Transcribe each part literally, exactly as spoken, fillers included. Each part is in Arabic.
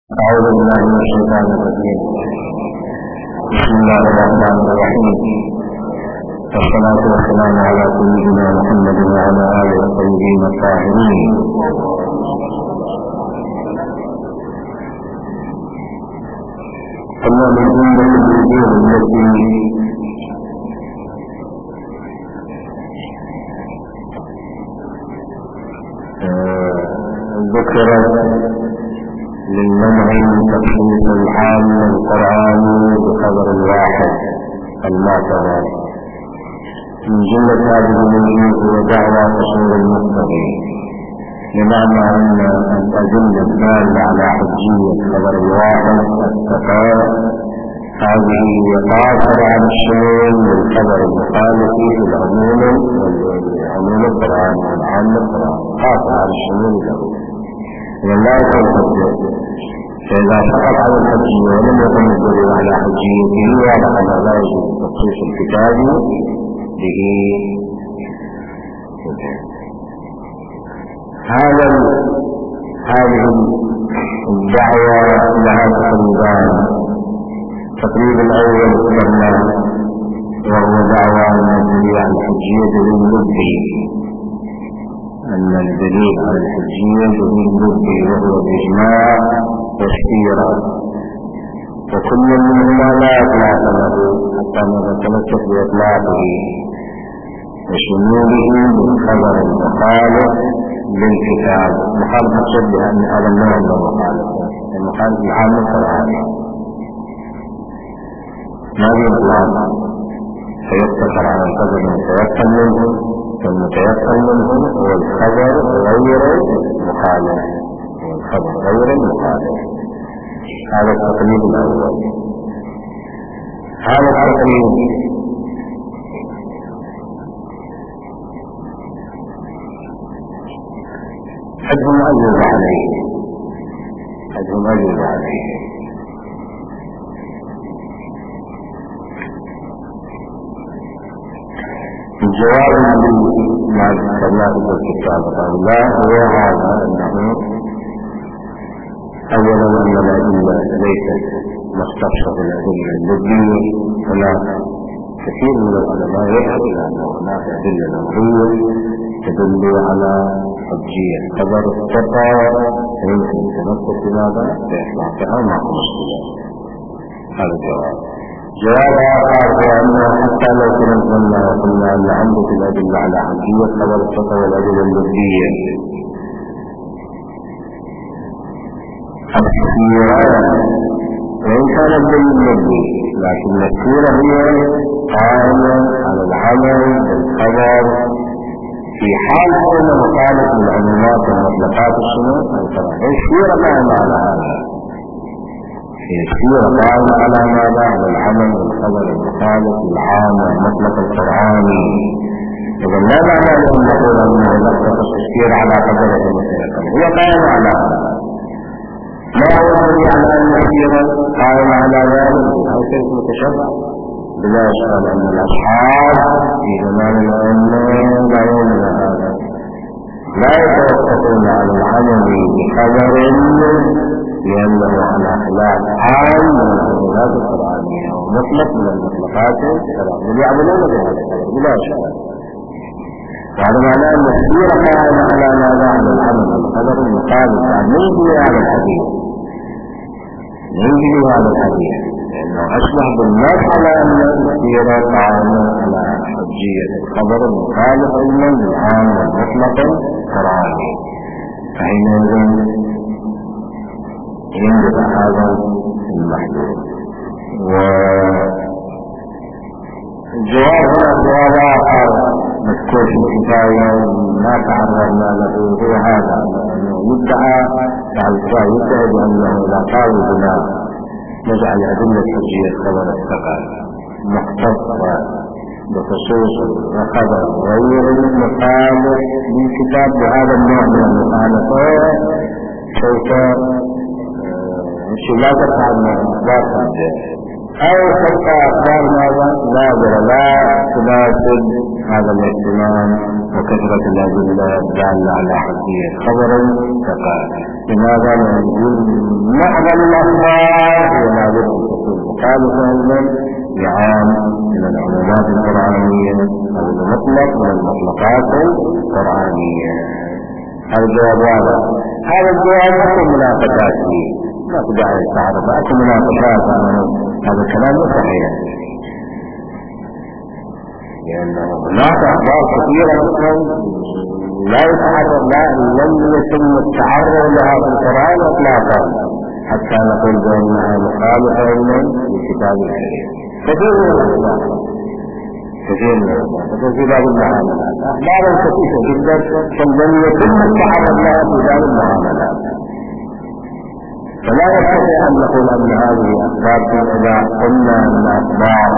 أعوذ بالله من الشيطان الرجيم. بسم الله الرحمن الرحيم، والصلاة والسلام على سيدنا محمد وعلى آله الطيبين الطاهرين. أما من جملة الأمور التي ذكرت للمنع من تخصيص العام القرآني بخبر الواحد المعتبر، من جملة هذه الأمور هو دعوى قصور المقتضي، بمعنى أن الأدلة الدالة على حجية خبر الواحد التقاء هذه هي قاصرة عن الشمول للخبر المخالف في العموم والعموم القرآن والعام القرآن، قاصرة عن الشمول له من لا يكون حجة. فإذا سقط على الحجية ولم يكن الدليل على حجيته واضح أن لا يجوز تخصيص الكتاب به. هذا هذه الدعوة لها تقريبان. التقريب الأول ذكرنا وهو دعوى أن الدليل على الحجية دليل لبي، أن الدليل على الحجية دليل لبي وهو بإجماع تشكيرا، وكل منهما لا إطلاق له حتى نتمسك بإطلاقه وشموله من خبر المخالف للكتاب. مخالف مقصود بأن هذا النوع من المخالفة، المخالف العام القرآني ما بإطلاق، فيقتصر على الخبر المتيقن منه، والمتيقن منه هو الخبر غير المخالف، والخبر غير المخالف. هذا التقريب الأول. هذا التقريب حجم أجوز عليه، حجم أجوز عليه. الجواب الذي ما ذكرناه في الكتاب الله هو هذا، أنه أولا أن الأدلة ليست مختصة بالأدلة اللبية، هناك كثير من العلماء يذهب إلى أن هناك أدلة نظرية تدل على حجية خبر الثقة ويمكن التمسك بماذا؟ بإطلاقها معكم مشكلة. هذا الجواب. جواب آخر هو أنه حتى لو كنا نظن وقلنا أن عندك الأدلة على حجية خبر الثقة والأدلة اللبية السيران، وإن كان الدليل اللبي، لكن السيرة هي قائمة على العمل بالخبر في حال كون مخالف من العمومات والمطلقات الشمول القرآن. هي السيرة قائمة على هذا، هي السيرة قائمة على ماذا؟ على العمل بالخبر المخالف العام والمطلق القرآني. إذا لا معنى أن نقول أنه نقص السيرة على قدر المتيقن، هي قائمة على هذا. ما هو الذي على أن السيرة قائمة على ذلك؟ هذا شيء متشبه بلا إشكال أن الأصحاب في زمان الأئمة لا يؤمن هذا، لا يتوقفون على العمل بخبر لأنه على خلاف عام من العملات القرآنية ومطلق من المطلقات القرآنية يعملون بهذا الخبر بلا إشكال. وهذا معناه أن السيرة قائمة على ماذا؟ على العمل بالخبر المخالف، يعني ننزل على الحديث، ننزل على الحديث، لأنه أشبه بالنص على أن السيرة قائمة على حجية الخبر المخالف علما بالعام والمطلق القرآني. فحينئذ ينبغي هذا المحدود. والجواب هنا جواب آخر مذكور في الكتاب ما تعرضنا له، هو هذا أنه يدعى بعض الشيء يدعي بأنه إذا قالوا بنا نجعل أدلة حجية خبر الثقة مختصة بخصوص الخبر غير المخالف للكتاب بهذا النوع من المخالفات سوف لا تفعل لا تنجح، أو تبقى أخبار ماذا؟ نادرة لا تناسب هذا الاهتمام وكثرة الأدلة الدالة على حجية خبر الثقة. لماذا نقول معظم الأخبار هي لابد أن تكون مخالفة لعام من العمومات القرآنية أو المطلق من المطلقات القرآنية. هذا الجواب واضح. هذا الجواب أكو مناقشات فيه، لا تدعي التعرض، أكو مناقشات. هذا الكلام مو صحيح، لأن هناك أخبار كثيرة مثلا لا يتعرض لا لم يتم التعرض لها في القرآن إطلاقا حتى نقول بأنها مخالفة للكتاب الكريم. كثير من الأخبار كثير من الأخبار مثل في باب المعاملات أخبار كثيرة جدا لم يتم التعرض لها في باب المعاملات، فلا يستطيع أن نقول أن هذه أخبار إذا قلنا أن أخبار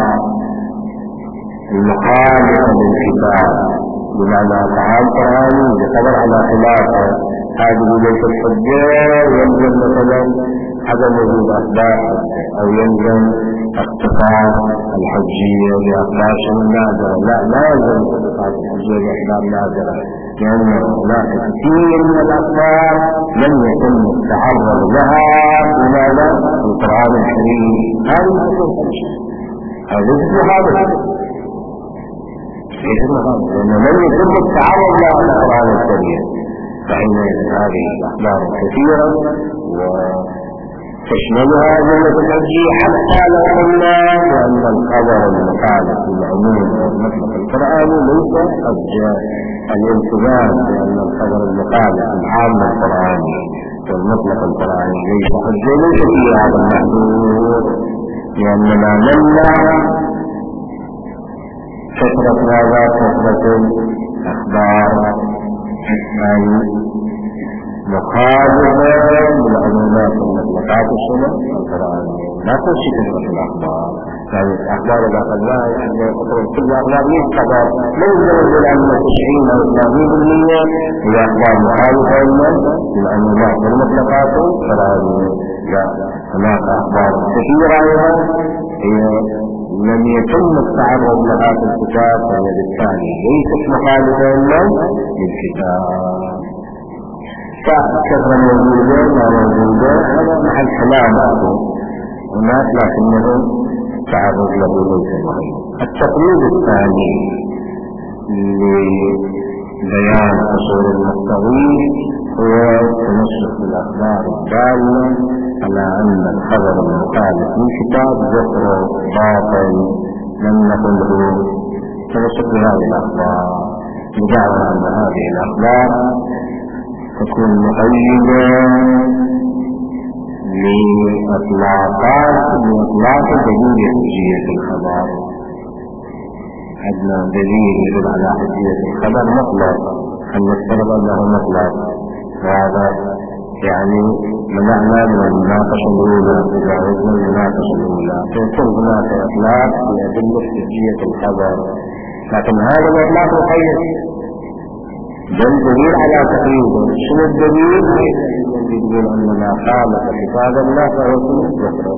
المخالفة للكتاب بمعنى طعام قرآني يعتبر على خلافه هذه ليست حجة، يلزم مثلا عدم وجود أخبار أو يلزم اختصاص الحجية بأخبار شبه نادرة. لا لا يلزم اختصاص الحجية بأخبار نادرة، لأن هناك كثير من الأخبار لم يتم التعرض لها لماذا في القرآن الكريم. هذه تكون حجة، هذه مخالفة ليس مخالفة لأنه لم يتم التعرض لها في القرآن الكريم، فحينئذ هذه الأخبار كثيرة وتشملها جملة الحجية. حتى لو قلنا بأن الخبر المخالف للعموم والمطلق القرآني ليس حجة، الالتزام بأن الخبر المخالف العام القرآني والمطلق القرآني ليس حجة ليس في هذا المحدود، لأننا نمنع كثرة ماذا كثرة الأخبار مخالفة للعمومات والمطلقات الشمال القرآنية. لا تمشي كثرة الأخبار، يعني الأخبار إذا أخذناها يعني قطر كل أخبار يستقر ليس يجب أن تشعين أو ثلاثين بالمية هي أخبار مخالفة للعمومات والمطلقات القرآنية. لا، هناك أخبار كثيرة أيضا هي لم يتم التعرض لها في الكتاب، فهي بالتالي ليست مخالفة للكتاب. فكثرة موجودة ما موجودة هذا محل كلام هناك، لكنه تعرض له ليس مهم. التقليد الثاني لبيان أصول المقتضي هو تنسخ الأخبار الدالة على أن الخبر المخالف للكتاب ذكر باطل لم نقله تنسخ هذه الأخبار بدعوى أن هذه الأخبار تكون مقيدة لإطلاقات لإطلاق دليل حجية الخبر. عندنا دليل يدل على حجية الخبر مطلق، أن نفترض أنه مطلق، وهذا يعني منعنا من المناقشة الأولى تجاوزنا المناقشة الأولى، فيكون هناك إطلاق لأدلة حجية الخبر، لكن هذا الإطلاق مقيد بل دليل على تقييده. شنو الدليل؟ يقول أن ما خالف كتاب الله فهو ذكره،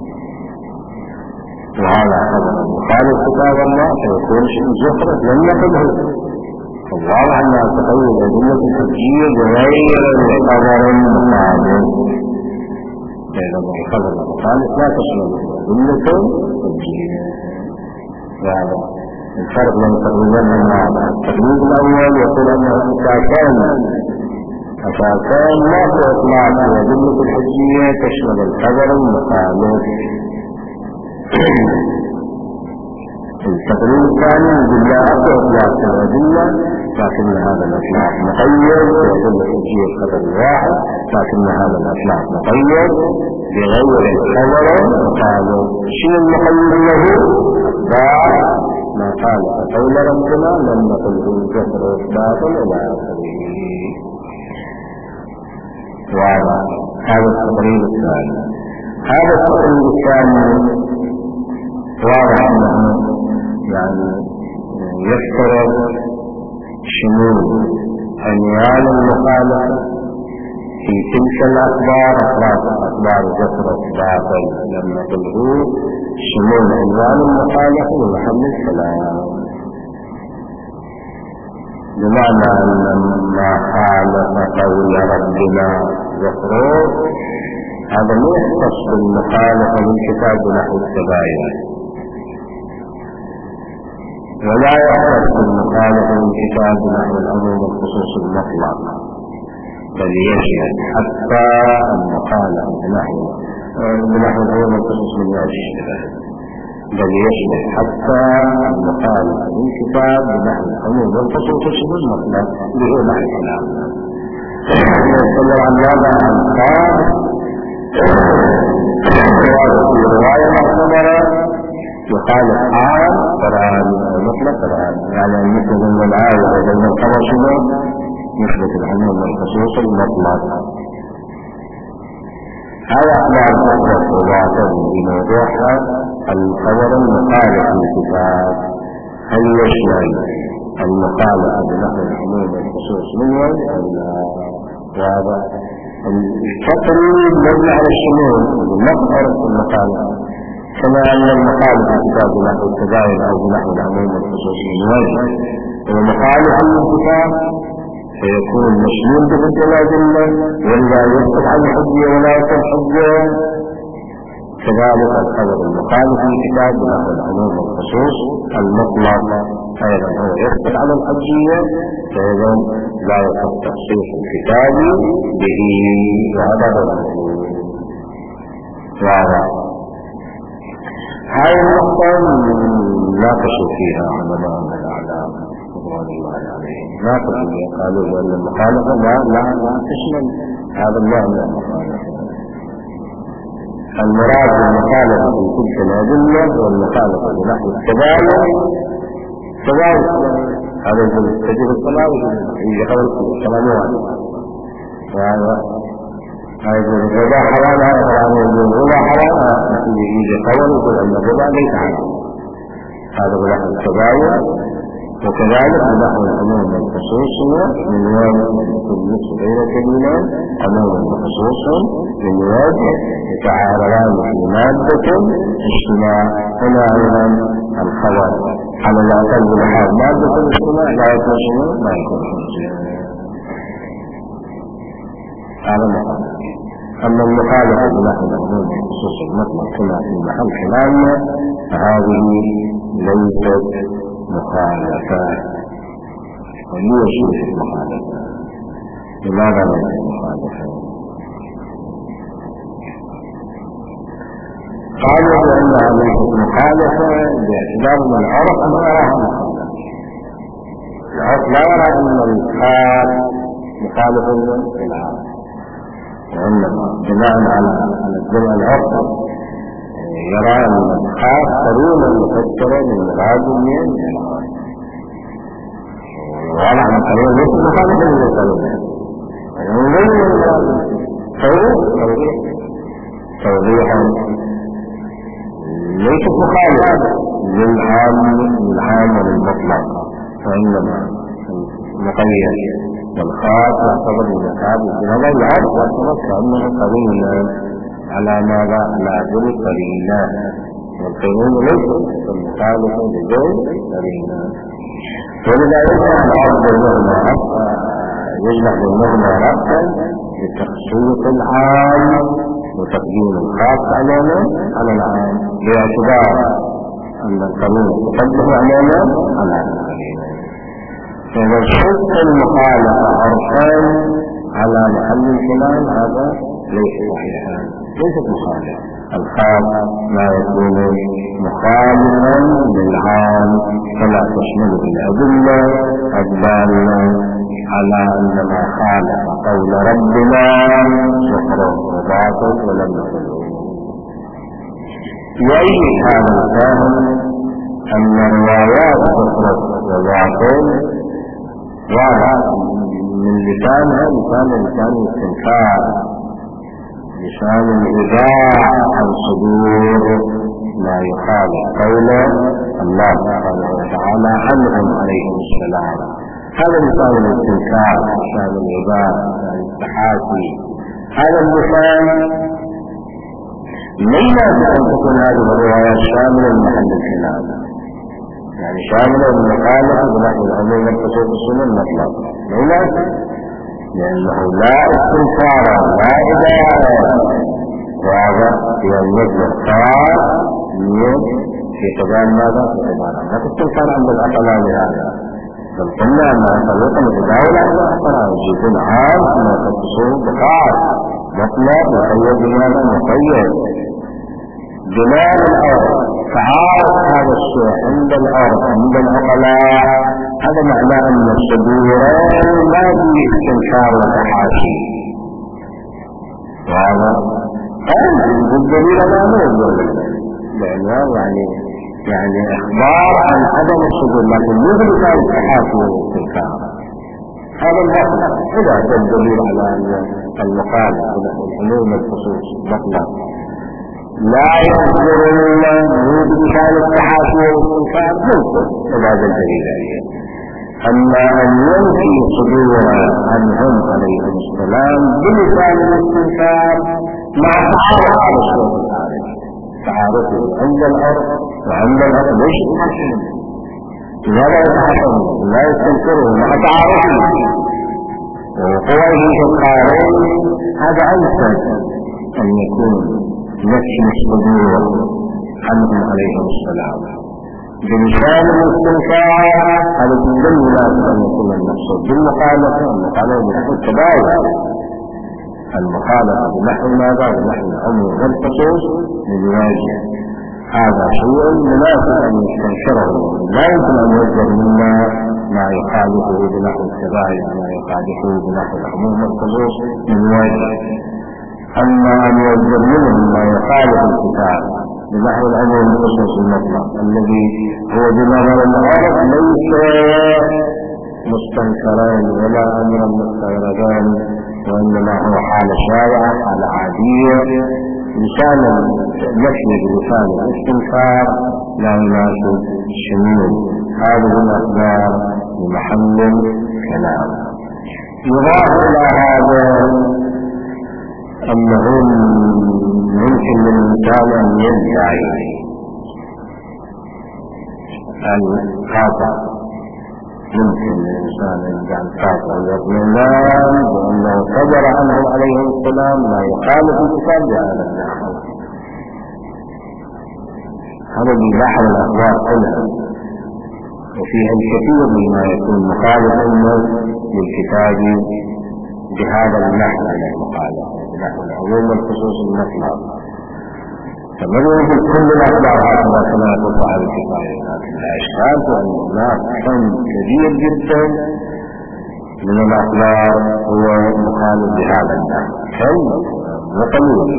وهذا خبر مخالف كتاب الله فيكون شيء ذكره لم يقله. فالواضح أن تقييد أدلة الحجية بغير الخبر المخالف، فإذا الخبر المخالف لا تشمل أدلة الحجية. وهذا الفرق بين التقليدين والمعنى. التقليد الأول يقول أنه أساسان أساسان لا تطلق أدلة الحجية تشمل الخبر المخالف. التقليد الثاني يقول لا أطلق الأدلة لكن هذا الإطلاق مقيد بأدلة الحجية الخبر الواحد، لكن هذا الإطلاق مقيد بغير الخبر المخالف. شنو المقيد له؟ أخبار ما قال فقول ربنا لم نقله الجهر باطل إلى آخره. واضح. هذا التقرير الثاني. هذا التقرير الثاني واضح أنه يعني يفترض شمول عنوان المخالفة في تلك الأخبار، أخلاق الأخبار ذكرت باطل لم نقله، شمول عنوان المخالفة ومحل الكلام، بمعنى أن ما خالف قول ربنا والزخرف هذا لا يختص بالمخالفة للكتاب نحو التباين، ولا يختص بالمخالفة للكتاب نحو العموم والخصوص المطلق، بل يشهد حتى المخالفة بنحو بنحو العموم والخصوص من الاشتباه، بل يشهد حتى المخالفة للكتاب بنحو العموم والخصوص المطلق اللي هو نحو الكلام. يتكلم عن هذا عن قال في رواية معتبرة يخالف عام قرآن مطلق قرآن، يعني مثل من الآية وبين الخبر شنو نسبة العموم والخصوص المطلق. هذا أحوال تخصص وضعته بموضوعها الخبر المخالف للكتاب، هل يشمل المخالفة بنحو العموم والخصوص من وجه أو لا؟ وهذا التقريب مبني على الشمول والمظهر في المخالفة، كما أن المخالفة الكتاب بنحو التباين أو بنحو العموم والخصوص من وجه هو مخالف للكتاب فيكون مشمول بضد الأدلة ولا يسقط عن الحجة ولا يكون حجة. كذلك الخبر المخالف للكتاب بنحو العموم والخصوص المطلق أيضا هو يسقط على الحجية، فإذا لا يصح تخصيص الكتاب به، وهذا هو المطلوب. هذه النقطة ناقشوا فيها علماء الأعلام رضوان الله عليهم، ناقشوا فيها قالوا بأن المخالفة لا لا لا تشمل هذا النوع من المخالفة. المراد بالمخالفة في تلك الأدلة والمخالفة بنحو التباين كذلك هذا تجد الصلاة ويجي قبل الصلاة واحد، وهذا هذا الربا حرام، هذا حرام يقول الربا حرام، يجي قول يقول أن الربا ليس حرام، هذا بنحو التباين. وكذلك بنحو العموم والخصوص من وجه يكون نصف بين كلمات عموم وخصوص من وجه يتعارضان في مادة اجتماع. هنا أيضا الخبر على الأقل بحال مادة الاجتماع لا يكون شنو ما يكون حجة. هذا المخالفة. أما المخالفة بنحو العموم والخصوص المطلق كما في محل كلامنا فهذه ليست مخالفة. وهي شيء المخالفة. لماذا ليست مخالفة؟ قالوا بأنها ليست مخالفة باعتبار من العرف ما يراها مخالفة. العرف لا يرى أن الخاص مخالف للعام، وإنما بناء على الجمع العرف يرى أن الخاص قريبا مفسرا للمراد من العام، وعلى أن قريبا ليس مخالفا للقريبا، ونبين المراد توضيحا ليست مخالفة للعام للعام وللمطلق، وإنما المقيد والخاص يعتبر بالمكان بهذا العرض يعتبر كأنه قرينا على ماذا؟ على ذل قرينا، والقرين ليس مخالفا لذل قرينا. ولذا يجمع العرض بينهما ربطا يجمع بينهما ربطا لتخصيص العام وتقديم الخاص علينا على العام، باعتبار أن القرين تقدم علينا على القرين. فإذا شك المخالفة عرفان على محل الكلام هذا ليس صحيحا، ليست مخالفة. الخاص ما يكون مخالفا للعام فلا تشمله الأدلة الدالة على أن ما خالف قول ربنا سحر وباطل ولم يقله. يؤيد هذا الفهم أن روايات سحر وباطل واضح من لسانها لسان لسان الاستنكار، لسان الإذاع عن صدور ما يخالف قول الله سبحانه وتعالى عنهم عليهم السلام. هذا لسان الاستنكار، لسان الإذاع، لسان التحاكي. هذا اللسان من لازم أن تكون هذه الروايات شاملة لمحل الكلام، يعني شاملة للمخالفة بنحو العموم والخصوص السنة المطلقة، لا لأنه لا استنكار لا إدارة، وهذا يوجد الخاص في قضاء ماذا؟ في قضاء لا تستنكار عند الأقلال لهذا، بل قلنا أنها طريقة لتداول عند الأقلال يجب العام أن يخصصوه بخاص مطلق مقيد بماذا؟ مقيد بناء الأرض. تعارض هذا الشيء عند الأرض عند العقلاء، هذا معناه أن الصدورين لا في استنكار وتحاشي، وهذا الدليل على موضوع، لأنه يعني يعني إخبار عن عدم الصدور لكن يغلق عن التحاشي والاستنكار. هذا الأصل إذا كان دليل على أن المخالف العلوم الخصوص مطلق لا يصدر الله بإشارة التحاشي والاستنكار ممكن هذا الدليل عليه. أما أن ينفي صدور عنهم عليهم السلام بلسان الاستنكار مع تعارض على الشيء الخارج، تعارضه عند الأرض وعند الأرض ليش يتحكم؟ لماذا يتحكم؟ لا يستنكره مع تعارضه ووقوعه في الخارج. هذا أنسى أن يكون نفس الصدور عنهم عليهم السلام بلسان الاستنكار. هذا الدليل لازم أن يكون المقصود بالمخالفة، المخالفة بنحو التباين، المخالفة بنحو ماذا؟ بنحو الأمر والخصوص للواجه. هذا شيء مناسب أن يستنكره، لا يمكن أن يصدر منا ما يخالفه بنحو التباين، ما يخالفه بنحو العموم والخصوص للواجه. أما أن يصدر منه ما يخالف الكتاب بنحو الأمر والخصوص المطلق الذي هو بنظر العرب ليس مستنكران ولا أمرا مستغربان، وإنما هو حالة شائعة حالة عادية. لسان النفي بلسان الاستنكار لا يناسب الشمول هذه الأخبار بمحل كلام. يضاف إلى هذا أنه ممكن للإنسان أن يدعي الخطأ، يمكن للإنسان أن يدعي الخطأ يظنان بأنه صدر عنهم عليهم السلام ما يخالف الكتاب بهذا النحو. هذا من بحر الأخبار كلها، وفيها الكثير مما يكون مخالفا للكتاب بهذا النحو على المخالفة نحو العموم والخصوص المطلق. فمن يقول كل الأخبار هكذا كما تطلع الكفاية، لكن لا إشكال أن هناك كم كبير جدا من الأخبار هو مخالف بهذا النحو، كم وقليل.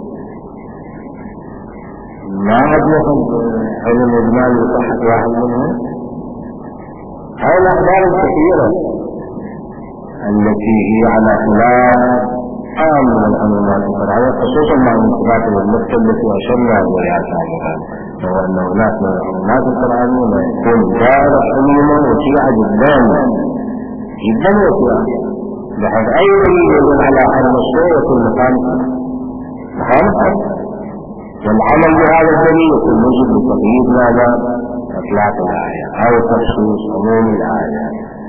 ما أدلهم علم الإجمال بصحة واحد منهم. هذه الأخبار الكثيرة التي هي على خلاف عام من العلومات الشرعية، خصوصا مع الانتباه والنقطة التي أشرنا إليها سابقا، وهو أن هناك من العلومات الشرعية ما يكون دارة علوما وسيعة جدا جدا وسيعة، بحيث أي دليل يدل على أن الشيء يكون مخالفا مخالفا، والعمل بهذا الدليل يكون موجب لتقييد ماذا؟ إطلاق الآية أو تخصيص عموم الآية.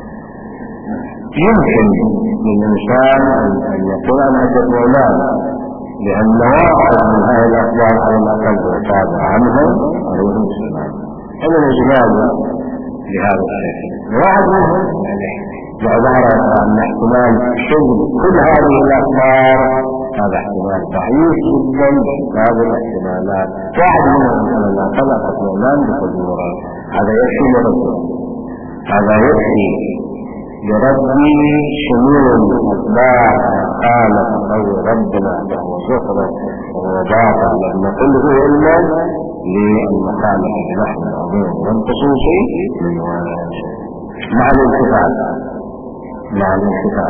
يمكن للإنسان أن يقول أن هذا الإعلان لأن واحد من هذه الأخبار على الأقل تعتبر عنهم عليهم السلام، هذا الإجمال لهذا الشيء. واحد منهم يعني يعبر عن احتمال شغل كل هذه الأخبار، هذا احتمال ضعيف جدا. هذه الاحتمالات واحد منهم على الأقل الإعلان بقدوره، هذا يكفي لربه، هذا يكفي لربي شمول الأخبار قالت قول ربنا وهو زخرف وهو باطل لم نقله إلا للمخالفة بنحو العموم والخصوصي من واجه مع الانتفاع مع الانتفاع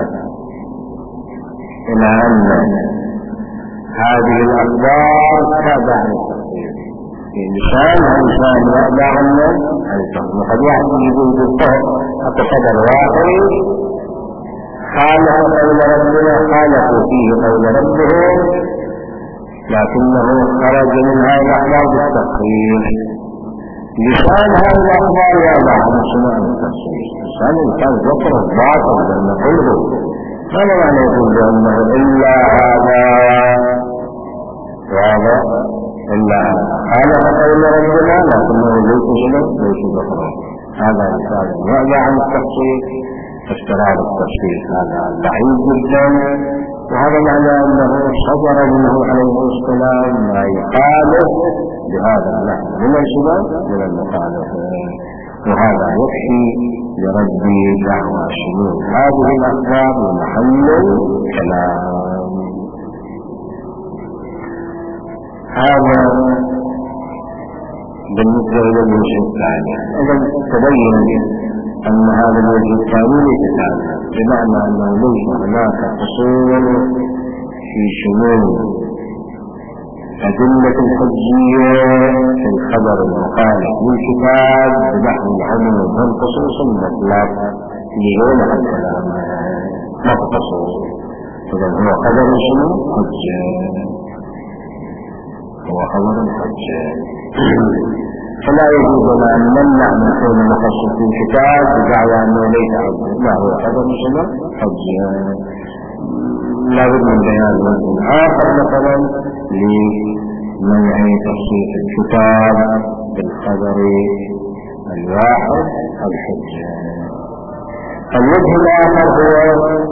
إلى أن هذه الأخبار تابع للتقدير في لسان إنسان يأبع عنه التقدير. وقد يحصل يقول بالطهر حتى قدر واحد خالف قول ربنا خالفوا فيه قول ربهم، لكنه خرج من هذه الأخبار بالتقدير. لسان هذه الأخبار يأبع عن سماع التقدير، لسان الإنسان ذكر الباطل لم نقله هذا معنى يقول بأنه إلا هذا وهذا إلا هذا قول ربنا لكنه ليس شنو ليس بخرج. هذا مثال يعلى عن التفصيل استرار التفصيل هذا بعيد جدا. وهذا معنى أنه صدر منه عليه السلام ما يخالف بهذا النحو من الشباب من المخالفة. وهذا يكفي لرد دعوى شمول هذه الأخبار ومحل الكلام. هذا بالنسبة إلى الوجه الثاني. إذا تبين أن هذا الوجه الثاني ليس ثابتا، بمعنى أنه ليس هناك قصور في شمول أدلة الحجية في الخبر المخالف للكتاب بنحو العموم والخصوص المطلق ليون الكلام ما قصور. إذا هو خبر شنو؟ حجة، هو خبر الحجة. فلا يجوز لنا أن نمنع من كون مخصص في الكتاب بدعوى أنه ليس حجة، لا هو خبر شنو؟ حجة. لا بد من بيان وجه آخر مثلا لمنع تخصيص الكتاب بالخبر الواحد الحجة. الوجه الآخر هو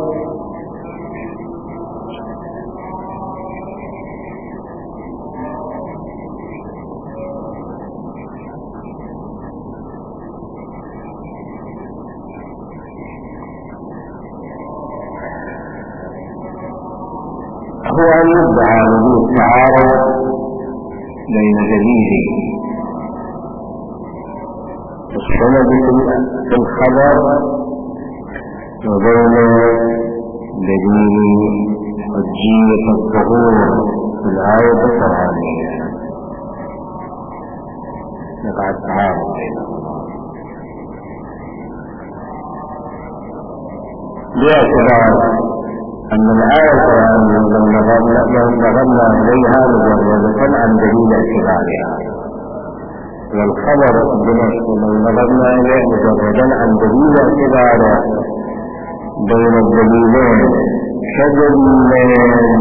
هو أن يدعى وجود تعارض بين دليل السند في الخبر وبين دليل حجية الظهور في الآية القرآنية. يقع التعارض بينهما باعتبار أن الآية القرآنية لو نظرنا إليها مجردة عن دليل اعتبارها، والخبر بنفسه لو نظرنا إليه مجردا عن دليل اعتباره بين الدليلين كدليلين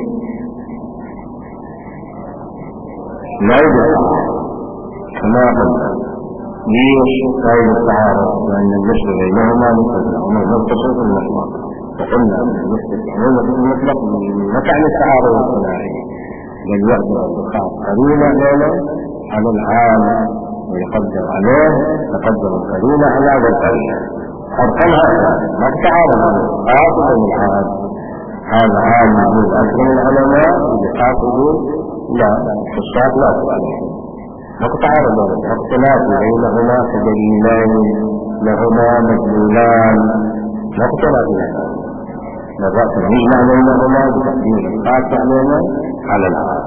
لا يدفع كما قلنا ليش لا يدفع لأن النسبة بينهما متزعمة والتصوف المطلق. وقلنا أن نسبة العموم المطلق ما تعني التعارض الثنائي، بل يقدر الدخان قرينة لنا على العام ويقدر عليه تقدر القرينة على هذا القرينة. أرقمها ما تتعارض قاصد العام. هذا عام يجوز أكثر العلماء بقاصدون لا الخصاص لا تتعارض، ما تتعارض اختلاف بينهما كدليلين لهما مدلولان لا تتعارض لها. نظرت نجمع بينهما بتقديم الخاص علينا على العام.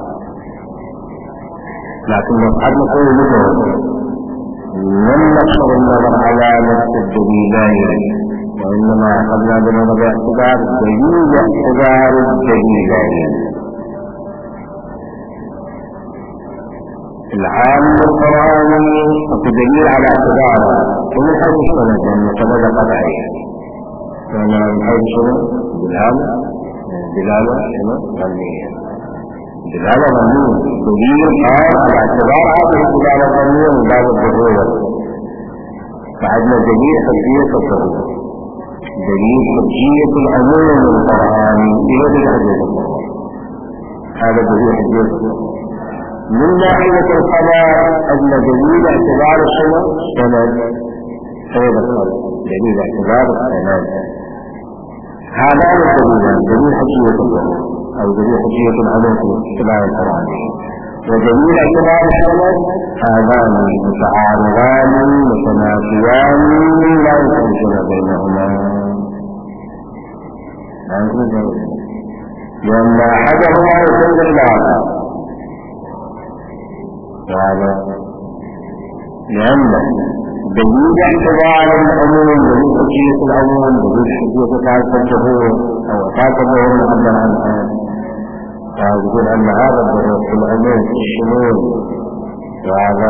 لكن قد نقول مثل لم نقصر النظر على نفس الدليلين، وإنما أخذنا بنظر باعتبار دليل اعتبار الدليلين. العام القرآني الدليل على اعتباره من حيث السند لأنه سند قطعي، فأنا من حيث شنو؟ دلالة دلالة شنو؟ ظنية. دلالة ظنية دليل قال على اعتبار هذه الدلالة الظنية من باب الظهور. فعندنا دليل حجية الظهور، دليل حجية العموم القرآني بهذه الحجية الظهور. هذا دليل حجية الظهور. من ناحية الخبر أن دليل اعتبار السند سند سند الخبر، دليل اعتبار السند. هذا الدليل دليل حجية الظهور أو دليل حجية العموم في اعتبار القرآني، ودليل اعتبار السند هذان متعارضان متنافيان لا يمكن بينهما. لا يمكن بينهما لأن أحدهما يسند الآخر. وهذا لأن دليل اعتبار العموم دليل حجية العموم دليل حجية تعرف الظهور أو تعرف الظهور معبر عنها. يقول أن هذا الظهور في العموم في الشمول، وهذا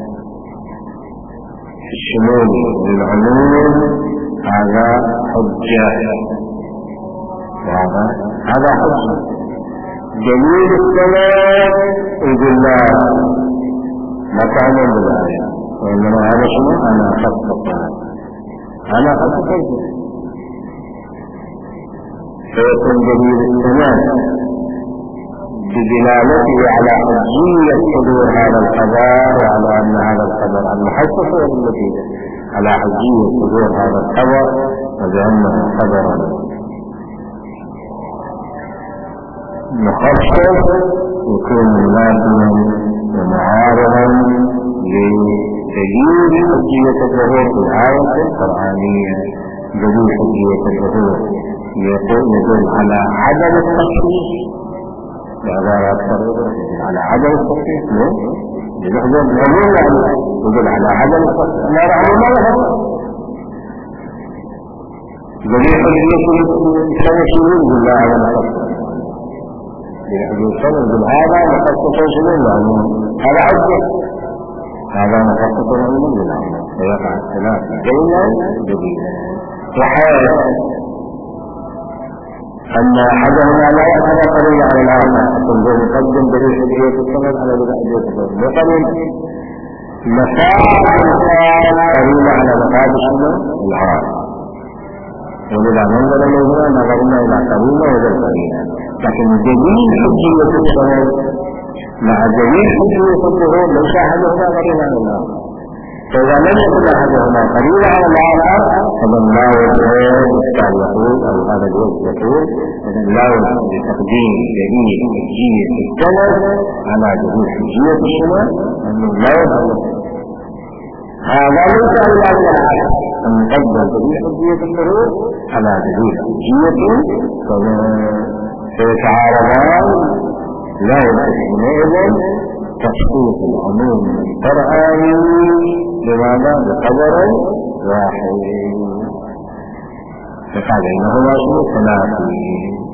في الشمول للعموم هذا حجة هذا حجة. دليل السند يقول لا ما كان بالآية، وإنما هذا شنو؟ أنا أخذت أنا أخذت فيكون دليل السند بدلالته على حجية صدور هذا الخبر، وعلى أن هذا الخبر المحقق والنتيجة على حجية صدور هذا الخبر، وبأنه خبر مخصص يكون مناسبا ومعارضا لدليل حجية الظهور في الآية القرآنية. دليل حجية الظهور يدل على عدم التصحيح، بعبارة أكثر على عدم التصحيح، يدل العموم يدل على عدم التصحيح، لا رأي ما له. دليل حجية السنة شنو؟ يقول لا عدم التصحيح. دليل السنة يقول هذا مخصص شنو؟ العموم. هذا حجة، هذا مخصص العموم للعموم، فيقع الخلاف بين دليلين. وحال أن أحدهما لا يأخذ قليل على الآخر، فالذي يقدم دليل حجية السند على دليل حجية الظهور بقليل مفاد قليل على مفاد السنة العام. ولذا ننظر إليهما نظرنا إلى قليلة وغير قليلة، لكن دليل حجية السند مع دليل حجية الظهور ليس أحدهما قليل على الآخر. فإذا لم يكن أحدهما قليلا على الآخر فمن لا يستطيع يقول أو هذا الوجه يقول إذن لا يستطيع بتقديم دليل حجية السند على دليل حجية السند، أنه لا يستطيع. هذا ليس إلا من العالم أن نقدم دليل حجية الظهور على دليل حجية فيتعارضان، لا يستطيع تشخيص العموم القرآني بماذا؟ بقدر واحد، فقال إنهما شنو؟ ثلاثي.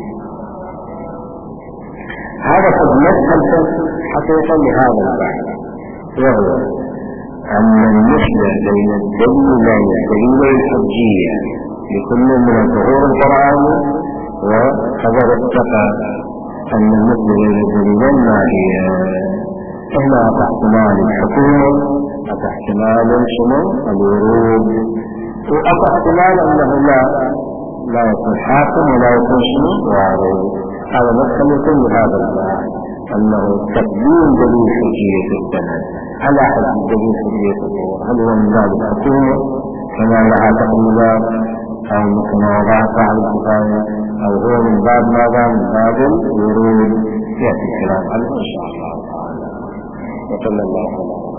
هذا قد نفهم حقيقة لهذا البحث، وهو أن المشبه بين الدليلين دليلي الحجية لكل من الظهور القرآني وخبر الثقة، أن المشبه بين الدليلين ما هي؟ هنا احتمال الحكومة، احتمال شنو؟ الورود، واحتمال أنه لا لا يكون حاكم ولا يكون شنو؟ وارد. هذا مدخل كل هذا البحث، أنه تقديم دليل حجية السند على حد دليل حجية الظهور، هل هو من باب الحكومة كما لها تقريبات، أو كما وضع صاحب الكفاية، أو هو من باب ماذا؟ من باب الورود. يأتي الكلام عنه إن شاء الله تعالى. وصلى الله عليه وسلم.